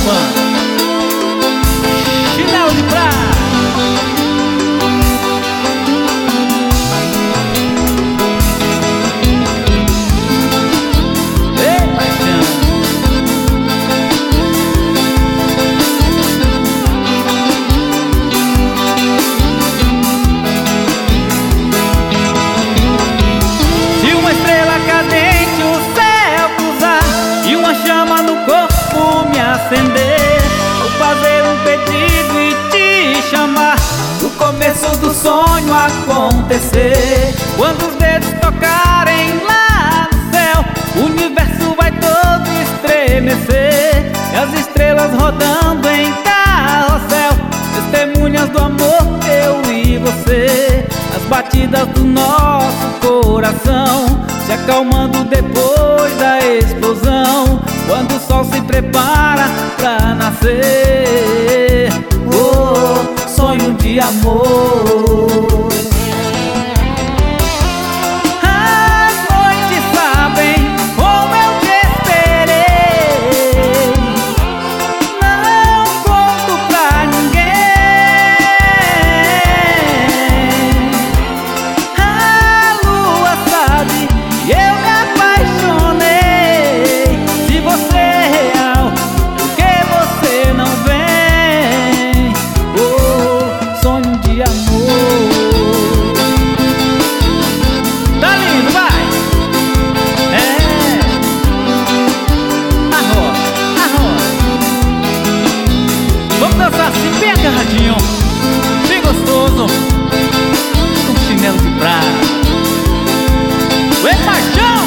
fã. Chinelo de prata. Vou fazer um pedido e te chamar, o começo do sonho acontecer. Quando os dedos tocarem lá no céu, o universo vai todo estremecer, e as estrelas rodando em carrossel, testemunhas do amor, eu e você. As batidas do nosso coração se acalmando depois da explosão, quando o sol se prepara pra nascer. Oh, sonho de amor. As noites sabem como eu te esperei, não conto pra ninguém. A lua sabe e eu me apaixonei. Se você é real, por que você não vem? Oh, sonho de amor. Tá lindo, vai! É! Arroz, arroz. Vamos dançar assim bem agarradinho, bem gostoso, com chinelo de prata. Ué, paixão!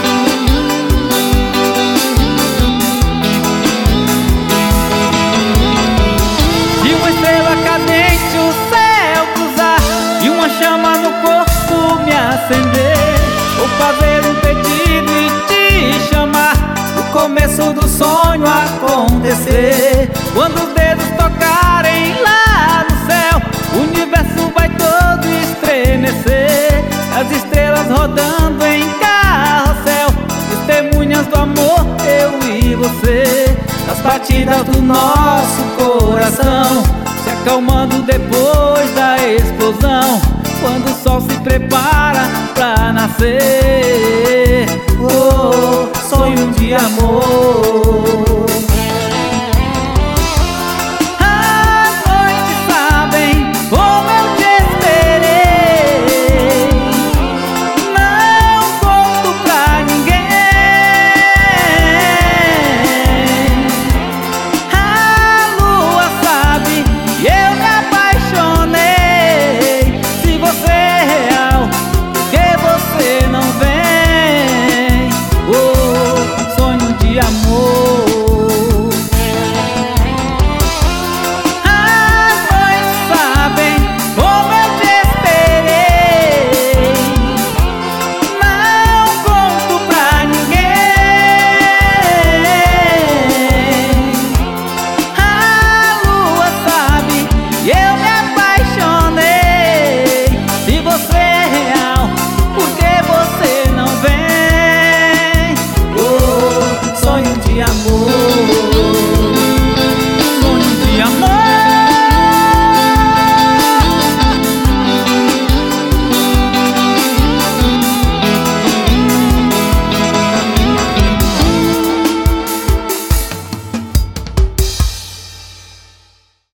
Se uma estrela cadente o céu cruzar e uma chama no corpo me acender, vou fazer um pedido e te chamar, o começo do sonho acontecer. Quando os dedos tocarem lá no céu, o universo vai todo estremecer, as estrelas rodando em carrossel, testemunhas do amor, eu e você. As batidas do nosso coração se acalmando depois da explosão, quando o sol se prepara pra nascer. Oh, sonho de amor. As noites sabem como eu te esperei, não conto pra ninguém. A lua sabe e eu me apaixonei. Se você é real, por que você não vem? Oh, sonho de amor. As noites sabem como eu te esperei, não conto pra ninguém. A lua sabe e eu me apaixonei. Se você é real, por que você não vem? Oh, sonho de amor.